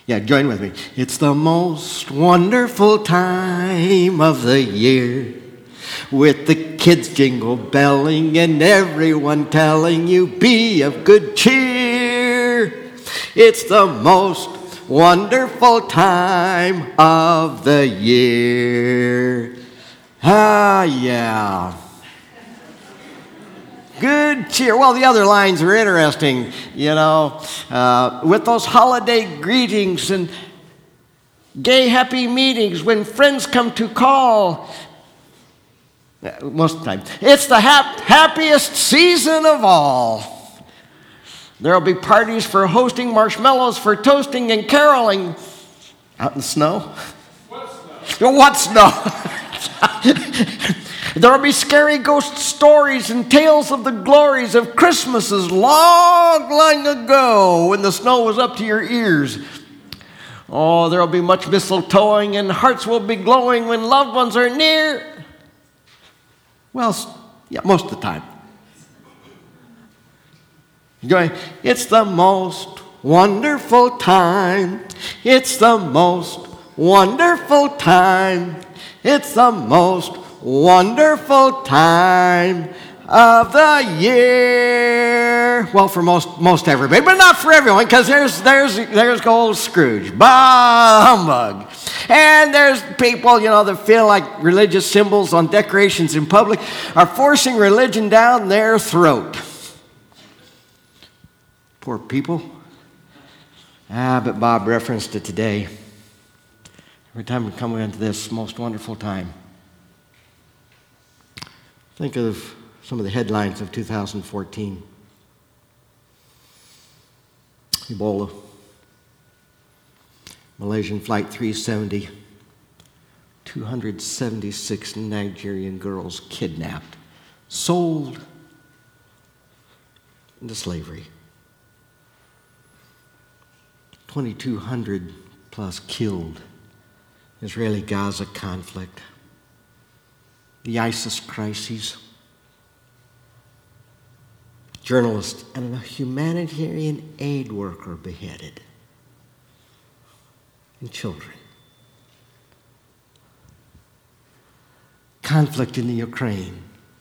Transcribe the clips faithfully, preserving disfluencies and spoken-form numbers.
Yeah, join with me. It's the most wonderful time of the year, with the kids jingle belling and everyone telling you be of good cheer. It's the most wonderful time of the year. Ah, yeah. Good cheer. Well, the other lines are interesting, you know, uh, with those holiday greetings and gay happy meetings when friends come to call. Most of the time. It's the hap- happiest season of all. There'll be parties for hosting, marshmallows for toasting and caroling. Out in the snow? What snow? What snow? There'll be scary ghost stories and tales of the glories of Christmases long, long ago when the snow was up to your ears. Oh, there'll be much mistletoeing and hearts will be glowing when loved ones are near. Well, yeah, most of the time. Going, it's the most wonderful time. It's the most wonderful time. It's the most wonderful time of the year. Well, for most most everybody, but not for everyone, because there's there's there's old Scrooge, bah humbug, and there's people, you know, that feel like religious symbols on decorations in public are forcing religion down their throat. Poor people. Ah, but Bob referenced it today. Every time we come into this most wonderful time, think of some of the headlines of two thousand fourteen. Ebola. Malaysian Flight three seventy. two hundred seventy-six Nigerian girls kidnapped, sold into slavery. twenty-two hundred plus killed. Israeli-Gaza conflict. The ISIS crises. Journalist and a humanitarian aid worker beheaded. And children. Conflict in the Ukraine.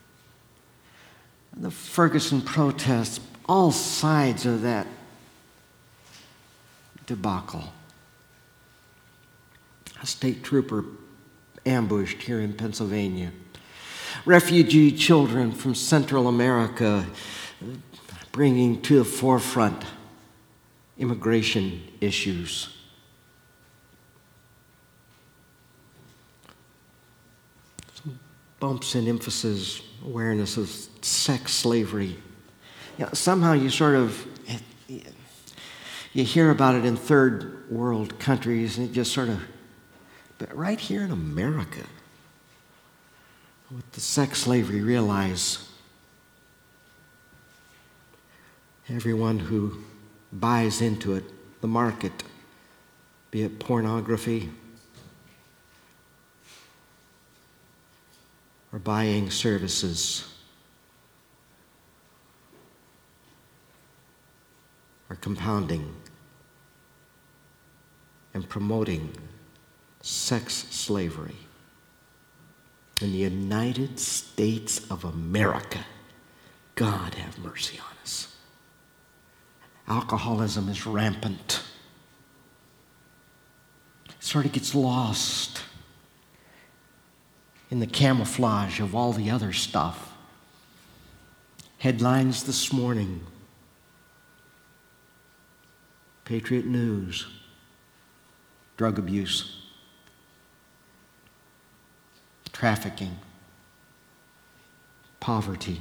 The Ferguson protests, all sides of that debacle. A state trooper ambushed here in Pennsylvania. Refugee children from Central America bringing to the forefront immigration issues. Some bumps in emphasis, awareness of sex slavery. You know, somehow you sort of, you hear about it in third world countries and it just sort of, but right here in America, with the sex slavery, realize everyone who buys into it, the market, be it pornography or buying services, are compounding and promoting sex slavery in the United States of America. God have mercy on us. Alcoholism is rampant. It sort of gets lost in the camouflage of all the other stuff. Headlines this morning. Patriot News. Drug abuse. Trafficking, poverty.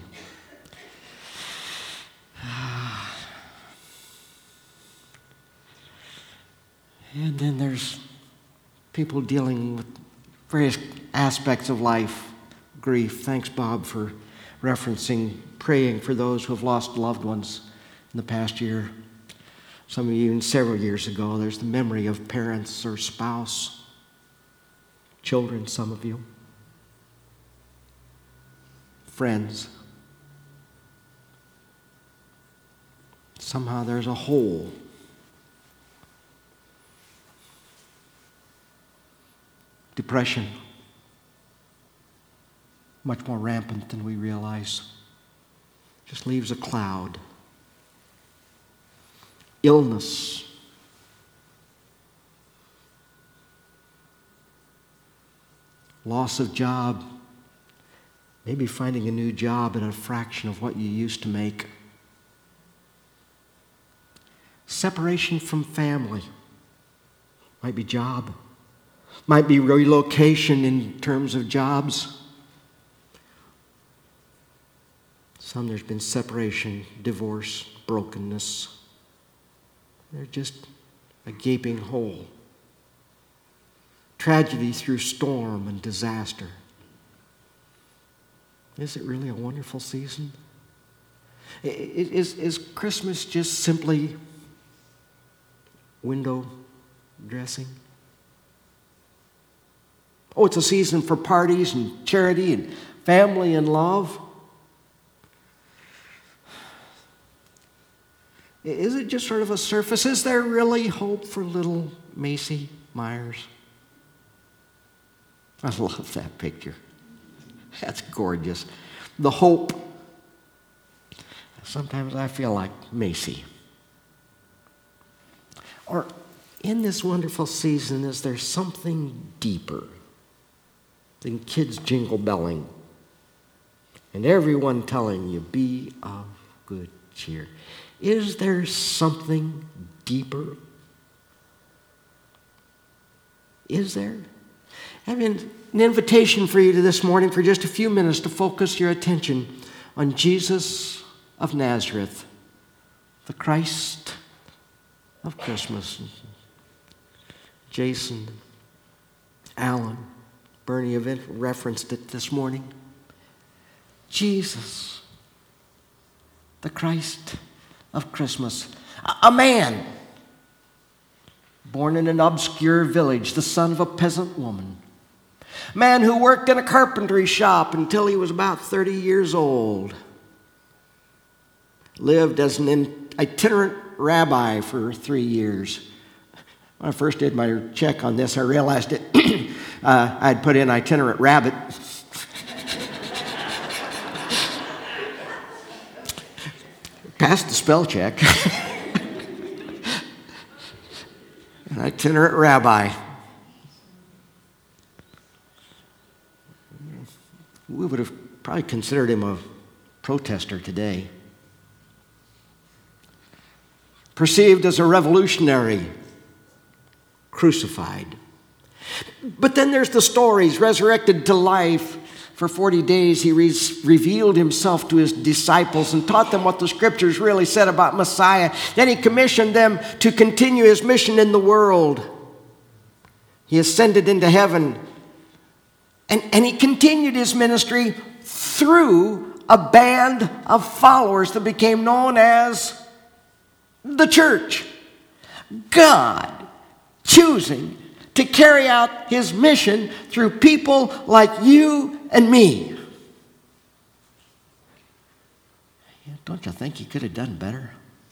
And then there's people dealing with various aspects of life, grief. Thanks, Bob, for referencing praying for those who have lost loved ones in the past year. Some of you, even several years ago, there's the memory of parents or spouse, children, some of you. Friends. Somehow there's a hole depression, much more rampant than we realize. Just leaves a cloud. Illness. Loss of job. Maybe finding a new job at a fraction of what you used to make. Separation from family. Might be job. Might be relocation in terms of jobs. Some there's been separation, divorce, brokenness. They're just a gaping hole. Tragedy through storm and disaster. Is it really a wonderful season? Is, is Christmas just simply window dressing? Oh, it's a season for parties and charity and family and love. Is it just sort of a surface? Is there really hope for little Macy Myers? I love that picture. That's gorgeous. The hope. Sometimes I feel like Macy. Or in this wonderful season, is there something deeper than kids jingle belling and everyone telling you, be of good cheer? Is there something deeper? Is there? I have an invitation for you to this morning for just a few minutes to focus your attention on Jesus of Nazareth, the Christ of Christmas. Jason, Alan, Bernie have referenced it this morning. Jesus, the Christ of Christmas. A man born in an obscure village, the son of a peasant woman. A man who worked in a carpentry shop until he was about thirty years old. Lived as an itinerant rabbi for three years. When I first did my check on this, I realized it. uh, I'd put in itinerant rabbit. Passed the spell check. An itinerant rabbi. We would have probably considered him a protester today. Perceived as a revolutionary, crucified. But then there's the stories, resurrected to life. For forty days, he re- revealed himself to his disciples and taught them what the scriptures really said about Messiah. Then he commissioned them to continue his mission in the world. He ascended into heaven. And, and he continued his ministry through a band of followers that became known as the church. God choosing to carry out his mission through people like you and me. Don't you think he could have done better?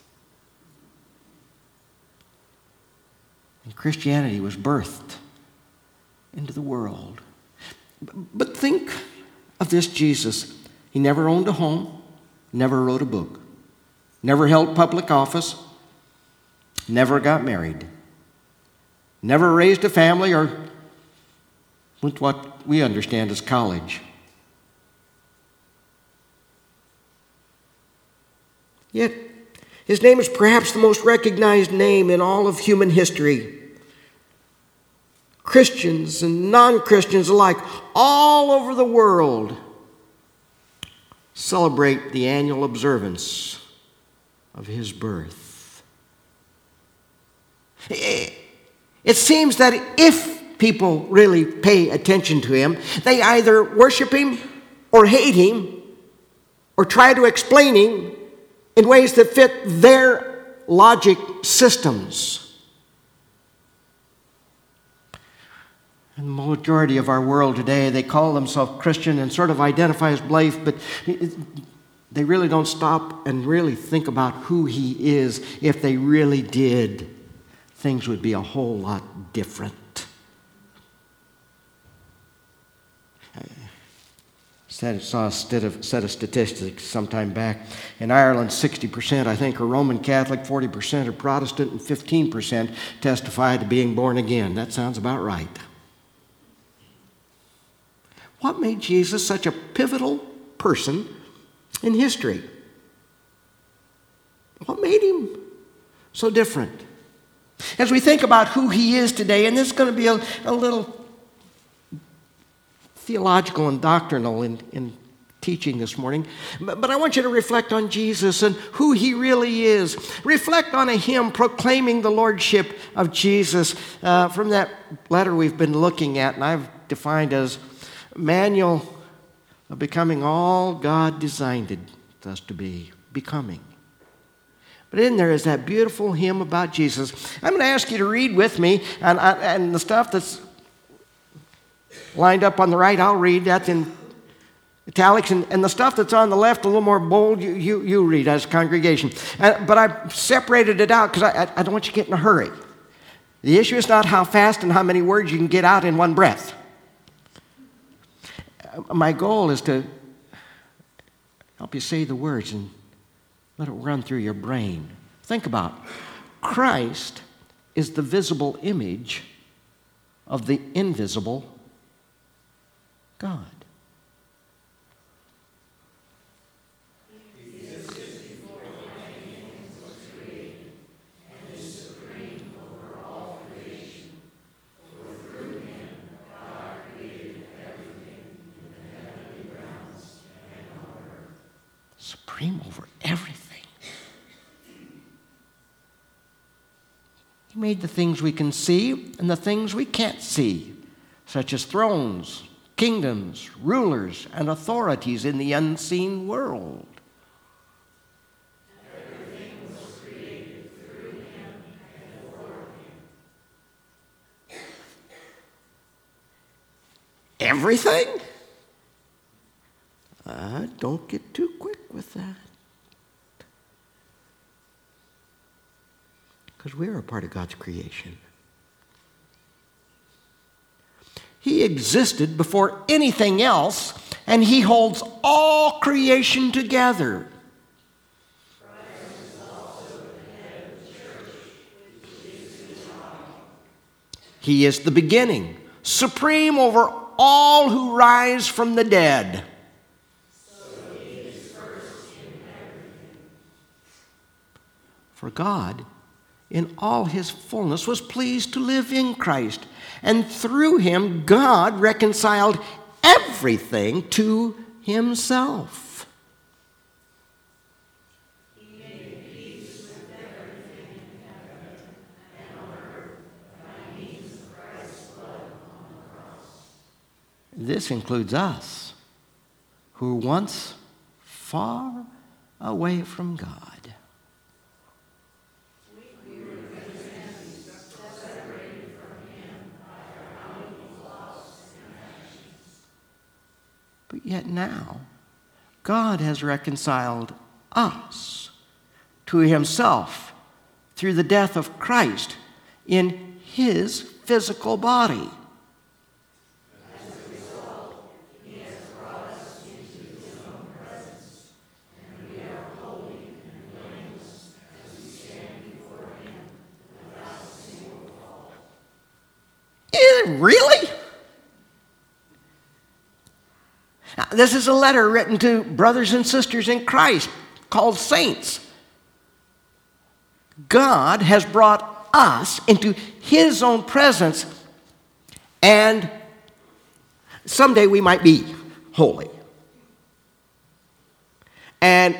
And Christianity was birthed into the world. But think of this Jesus. He never owned a home, never wrote a book, never held public office, never got married, never raised a family or went to what we understand as college. Yet, his name is perhaps the most recognized name in all of human history. Christians and non-Christians alike, all over the world, celebrate the annual observance of his birth. It seems that if people really pay attention to him, they either worship him or hate him or try to explain him in ways that fit their logic systems. In the majority of our world today, they call themselves Christian and sort of identify as belief, but they really don't stop and really think about who he is. If they really did, things would be a whole lot different. said, saw a set of, set of statistics sometime back. In Ireland, sixty percent, I think, are Roman Catholic, forty percent are Protestant, and fifteen percent testify to being born again. That sounds about right. What made Jesus such a pivotal person in history? What made him so different? As we think about who he is today, and this is going to be a, a little theological and doctrinal in, in teaching this morning, but, but I want you to reflect on Jesus and who he really is. Reflect on a hymn proclaiming the lordship of Jesus uh, from that letter we've been looking at, and I've defined as manual of becoming all God designed us to be, becoming. But in there is that beautiful hymn about Jesus. I'm going to ask you to read with me, and, and the stuff that's lined up on the right, I'll read. That's in italics. And, and the stuff that's on the left, a little more bold, you, you, you read as a congregation. Uh, but I've separated it out because I, I, I don't want you to get in a hurry. The issue is not how fast and how many words you can get out in one breath. Uh, my goal is to help you say the words and let it run through your brain. Think about it. Christ is the visible image of the invisible God. Supreme over everything. He made the things we can see and the things we can't see, such as thrones, kingdoms, rulers, and authorities in the unseen world. Everything was created through him and for him. Everything? Uh, don't get too quick with that. Because we're a part of God's creation. He existed before anything else, and he holds all creation together. Christ is also the head of the church, which is his body. He is the beginning, supreme over all who rise from the dead. So he is first in everything. For God, in all his fullness, was pleased to live in Christ, and through him God reconciled everything to himself. He made peace with everything in heaven and on earth by means of Christ's blood on the cross. This includes us, who were once far away from God. But yet now, God has reconciled us to himself through the death of Christ in his physical body. As a result, he has brought us into his own presence, and we are holy and blameless as we stand before him without a single fault. Is it really? Now, this is a letter written to brothers and sisters in Christ called saints. God has brought us into his own presence, and someday we might be holy. And,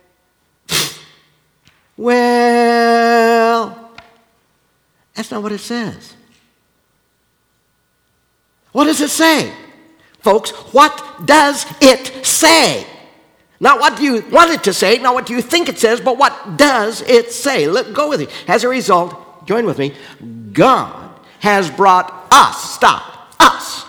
well, that's not what it says. What does it say? Folks, what does it say? Not what do you want it to say, not what do you think it says, but what does it say? Let go with it. As a result, join with me, God has brought us, stop, us.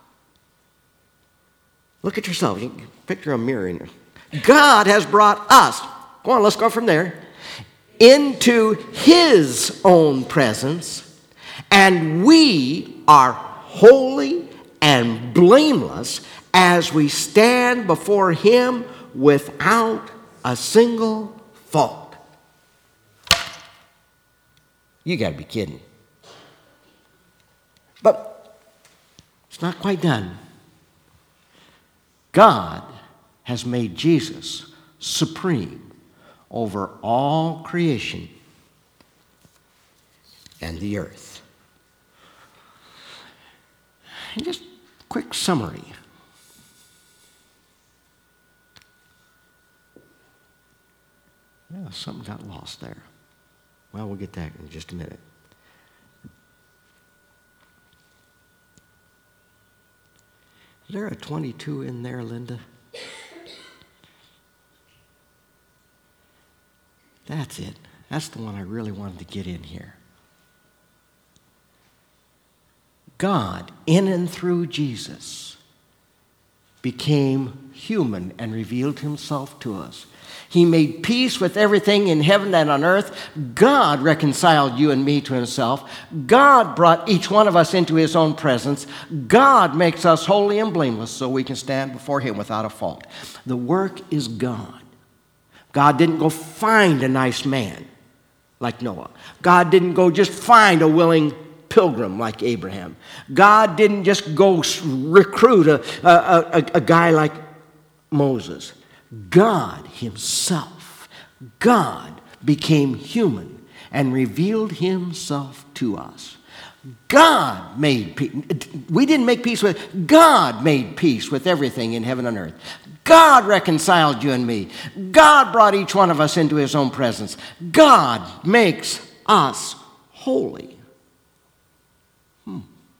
Look at yourself. You can picture a mirror in there. God has brought us, go on, let's go from there, into his own presence, and we are holy and blameless as we stand before him without a single fault. You got to be kidding. But it's not quite done. God has made Jesus supreme over all creation and the earth. And just quick summary. Yeah, something got lost there. Well, we'll get that in just a minute. Is there a twenty-two in there, Linda? That's it. That's the one I really wanted to get in here. God, in and through Jesus, became human and revealed himself to us. He made peace with everything in heaven and on earth. God reconciled you and me to himself. God brought each one of us into his own presence. God makes us holy and blameless so we can stand before him without a fault. The work is God. God didn't go find a nice man like Noah. God didn't go just find a willing pilgrim like Abraham. God didn't just go recruit a, a, a, a guy like Moses. God himself, God became human and revealed himself to us. God made peace. We didn't make peace with, God made peace with everything in heaven and earth. God reconciled you and me. God brought each one of us into his own presence. God makes us holy. Hmm.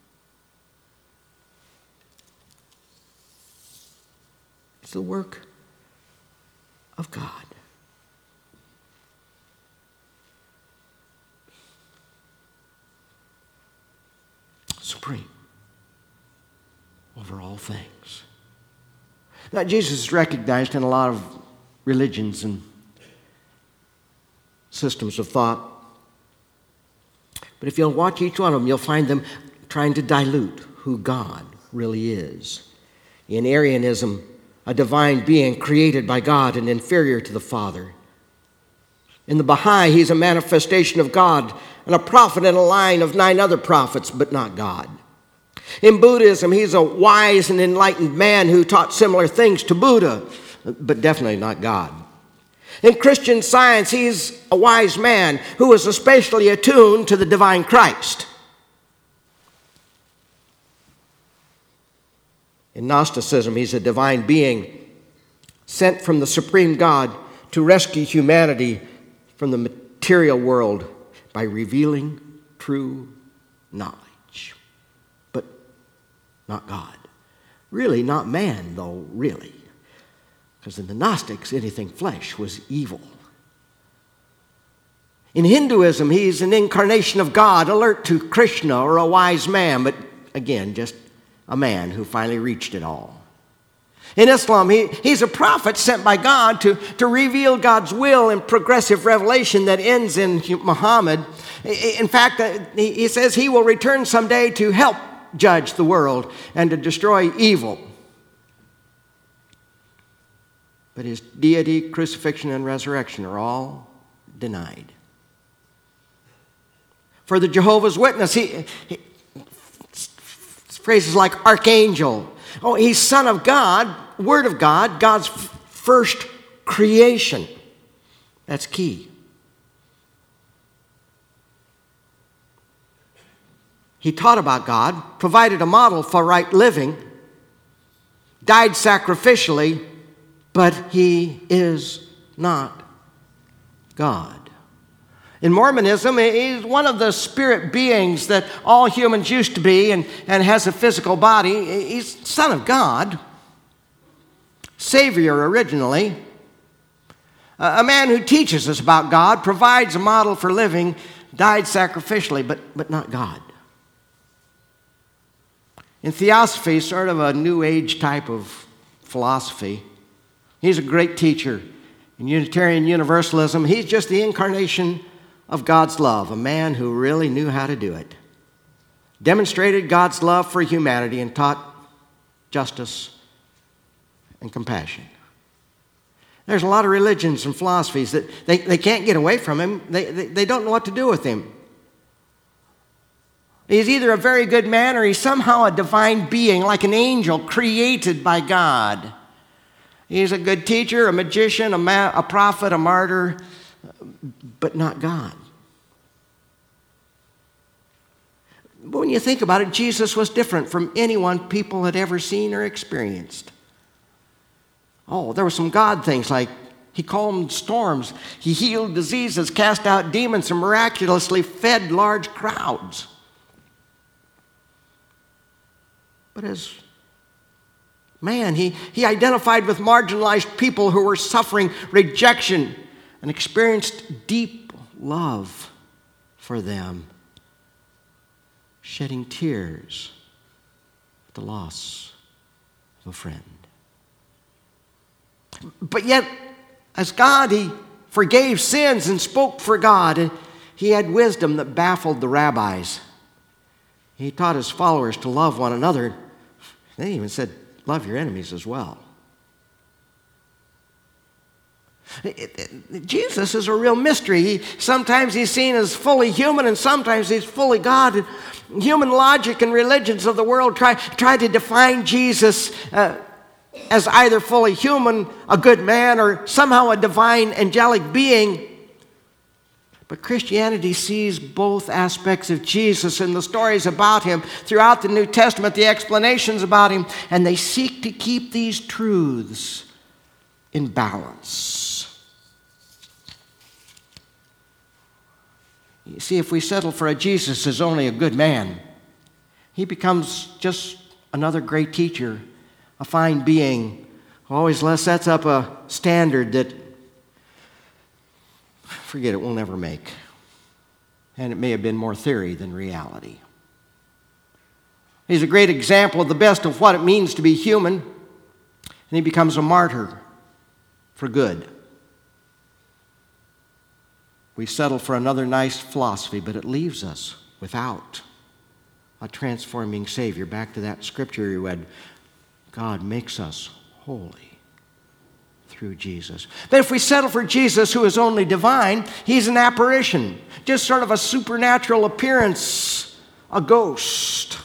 It's the work of God. Supreme over all things. Now, Jesus is recognized in a lot of religions and systems of thought. But if you'll watch each one of them, you'll find them trying to dilute who God really is. In Arianism, a divine being created by God and inferior to the Father. In the Baha'i, he's a manifestation of God and a prophet in a line of nine other prophets, but not God. In Buddhism, he's a wise and enlightened man who taught similar things to Buddha, but definitely not God. In Christian Science, he's a wise man who is especially attuned to the divine Christ. In Gnosticism, he's a divine being sent from the supreme God to rescue humanity from the material world by revealing true knowledge. But not God. Really, not man, though, really. Because in the Gnostics, anything flesh was evil. In Hinduism, he's an incarnation of God, alert to Krishna or a wise man, but again, just a man who finally reached it all. In Islam, he, he's a prophet sent by God to, to reveal God's will in progressive revelation that ends in Muhammad. In fact, he says he will return someday to help judge the world and to destroy evil. But his deity, crucifixion, and resurrection are all denied. For the Jehovah's Witness, he, he phrases like archangel. Oh, he's Son of God, Word of God, God's first creation. That's key. He taught about God, provided a model for right living, died sacrificially, but he is not God. In Mormonism, he's one of the spirit beings that all humans used to be and, and has a physical body. He's Son of God, Savior originally, a man who teaches us about God, provides a model for living, died sacrificially, but, but not God. In Theosophy, sort of a New Age type of philosophy, he's a great teacher. In Unitarian Universalism, he's just the incarnation of God's love, a man who really knew how to do it. Demonstrated God's love for humanity and taught justice and compassion. There's a lot of religions and philosophies that they, they can't get away from him. They, they, they don't know what to do with him. He's either a very good man or he's somehow a divine being, like an angel created by God. He's a good teacher, a magician, a, ma- a prophet, a martyr, but not God. But when you think about it, Jesus was different from anyone people had ever seen or experienced. Oh, there were some God things like he calmed storms, he healed diseases, cast out demons, and miraculously fed large crowds. But as man, he, he identified with marginalized people who were suffering rejection and experienced deep love for them, shedding tears at the loss of a friend. But yet, as God, he forgave sins and spoke for God. He had wisdom that baffled the rabbis. He taught his followers to love one another. They even said, love your enemies as well. It, it, Jesus is a real mystery. He, sometimes he's seen as fully human and sometimes he's fully God. Human logic and religions of the world try, try to define Jesus uh, as either fully human, a good man, or somehow a divine angelic being. But Christianity sees both aspects of Jesus and the stories about him throughout the New Testament, the explanations about him, and they seek to keep these truths in balance. You see, if we settle for a Jesus as only a good man, he becomes just another great teacher, a fine being who always sets up a standard that, forget it, we'll never make. And it may have been more theory than reality. He's a great example of the best of what it means to be human, and he becomes a martyr for good. We settle for another nice philosophy, but it leaves us without a transforming Savior. Back to that scripture you read, God makes us holy through Jesus. But if we settle for Jesus, who is only divine, he's an apparition, just sort of a supernatural appearance, a ghost.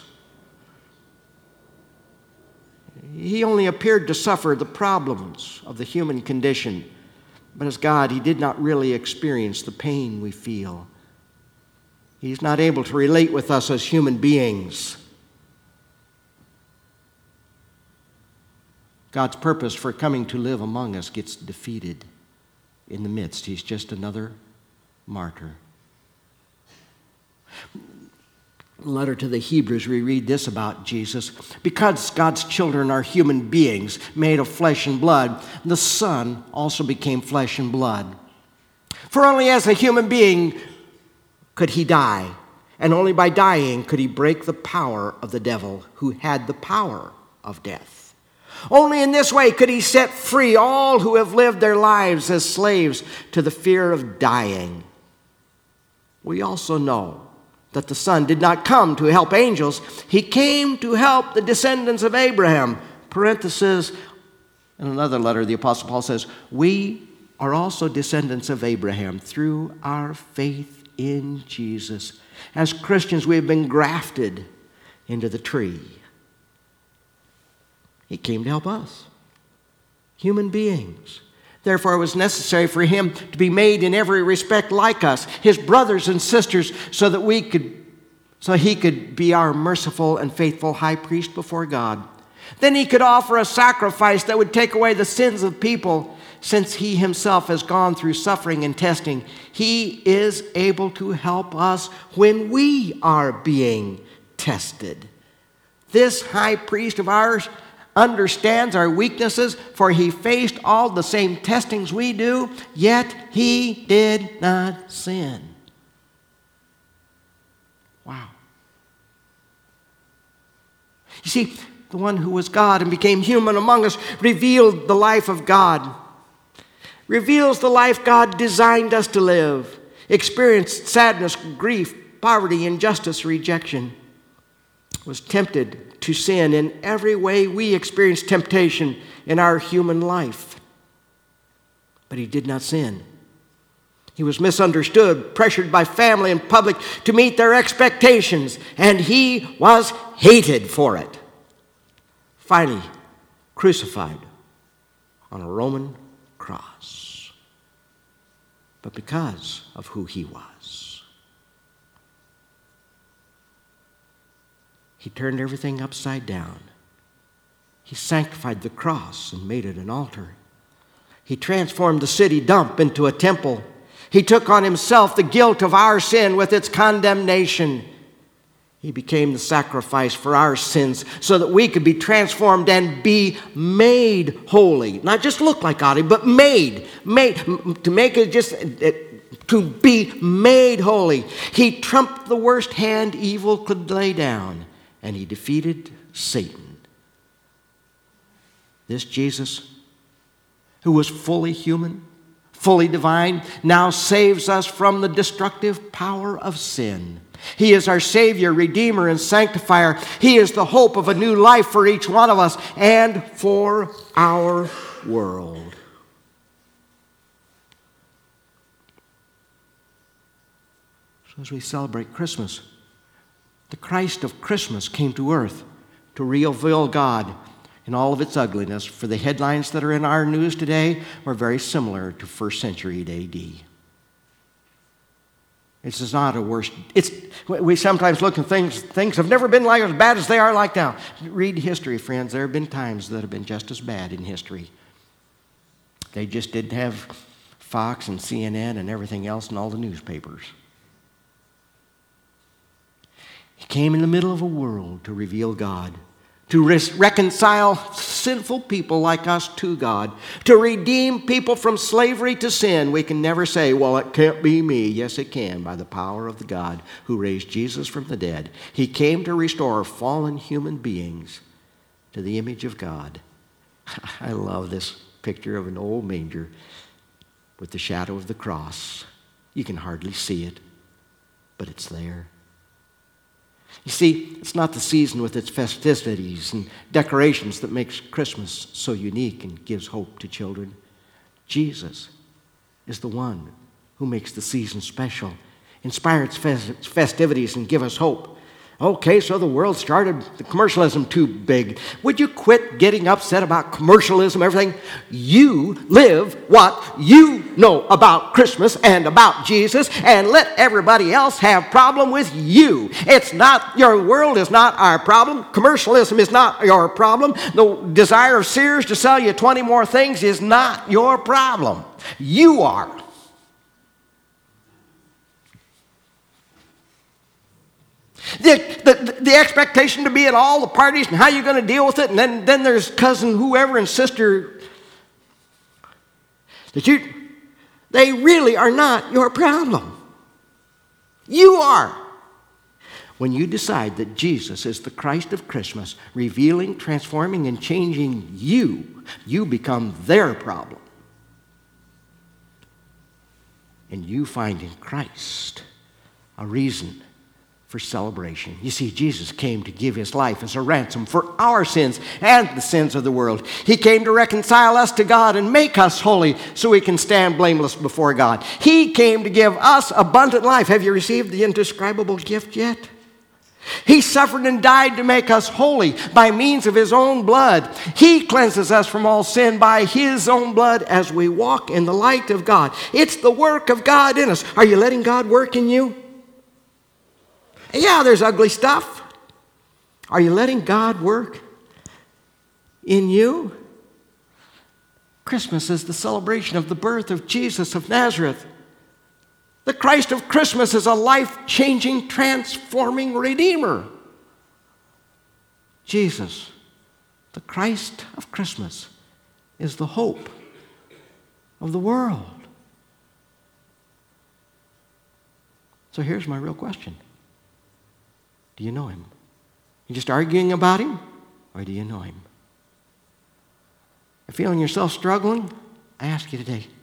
He only appeared to suffer the problems of the human condition. But as God, he did not really experience the pain we feel. He's not able to relate with us as human beings. God's purpose for coming to live among us gets defeated in the midst. He's just another martyr. In the letter to the Hebrews, we read this about Jesus. Because God's children are human beings made of flesh and blood, the Son also became flesh and blood. For only as a human being could he die, and only by dying could he break the power of the devil, who had the power of death. Only in this way could he set free all who have lived their lives as slaves to the fear of dying. We also know that the Son did not come to help angels. He came to help the descendants of Abraham. Parenthesis, in another letter, the Apostle Paul says, we are also descendants of Abraham through our faith in Jesus. As Christians, we have been grafted into the tree. He came to help us, human beings. Therefore, it was necessary for him to be made in every respect like us, his brothers and sisters, so that we could, so he could be our merciful and faithful high priest before God. Then he could offer a sacrifice that would take away the sins of people. Since he himself has gone through suffering and testing, he is able to help us when we are being tested. This high priest of ours understands our weaknesses, for he faced all the same testings we do, yet he did not sin. Wow. You see, the one who was God and became human among us revealed the life of God, reveals the life God designed us to live, experienced sadness, grief, poverty, injustice, rejection, was tempted to sin in every way we experience temptation in our human life. But he did not sin. He was misunderstood, pressured by family and public to meet their expectations, and he was hated for it. Finally, crucified on a Roman cross. But because of who he was, he turned everything upside down. He sanctified the cross and made it an altar. He transformed the city dump into a temple. He took on himself the guilt of our sin with its condemnation. He became the sacrifice for our sins so that we could be transformed and be made holy. Not just look like God, but made. Made. To make it just, to be made holy. He trumped the worst hand evil could lay down, and he defeated Satan. This Jesus, who was fully human, fully divine, now saves us from the destructive power of sin. He is our Savior, Redeemer, and Sanctifier. He is the hope of a new life for each one of us and for our world. So as we celebrate Christmas, the Christ of Christmas came to earth to reveal God in all of its ugliness, for the headlines that are in our news today are very similar to first century A D. This is not a worse. It's, we sometimes look at things, things have never been like as bad as they are like now. Read history, friends. There have been times that have been just as bad in history. They just didn't have Fox and C N N and everything else in all the newspapers. He came in the middle of a world to reveal God, to res- reconcile sinful people like us to God, to redeem people from slavery to sin. We can never say, well, it can't be me. Yes, it can, by the power of the God who raised Jesus from the dead. He came to restore fallen human beings to the image of God. I love this picture of an old manger with the shadow of the cross. You can hardly see it, but it's there. You see, it's not the season with its festivities and decorations that makes Christmas so unique and gives hope to children. Jesus is the one who makes the season special, inspires festivities, and give us hope. Okay, so the world started the commercialism too big. Would you quit getting upset about commercialism, everything? You live what you know about Christmas and about Jesus, and let everybody else have problem with you. It's not, your world is not our problem. Commercialism is not your problem. The desire of Sears to sell you twenty more things is not your problem. You are. The, the, the expectation to be at all the parties and how you're going to deal with it, and then, then there's cousin whoever and sister that you, they really are not your problem. You are. When you decide that Jesus is the Christ of Christmas, revealing, transforming, and changing you, you become their problem. And you find in Christ a reason for celebration. You see, Jesus came to give his life as a ransom for our sins and the sins of the world. He came to reconcile us to God and make us holy so we can stand blameless before God. He came to give us abundant life. Have you received the indescribable gift yet? He suffered and died to make us holy by means of his own blood. He cleanses us from all sin by his own blood as we walk in the light of God. It's the work of God in us. Are you letting God work in you? Yeah, there's ugly stuff. Are you letting God work in you? Christmas is the celebration of the birth of Jesus of Nazareth. The Christ of Christmas is a life-changing, transforming Redeemer. Jesus, the Christ of Christmas, is the hope of the world. So here's my real question. Do you know him? You just arguing about him? Or do you know him? If you're feeling yourself struggling, I ask you today,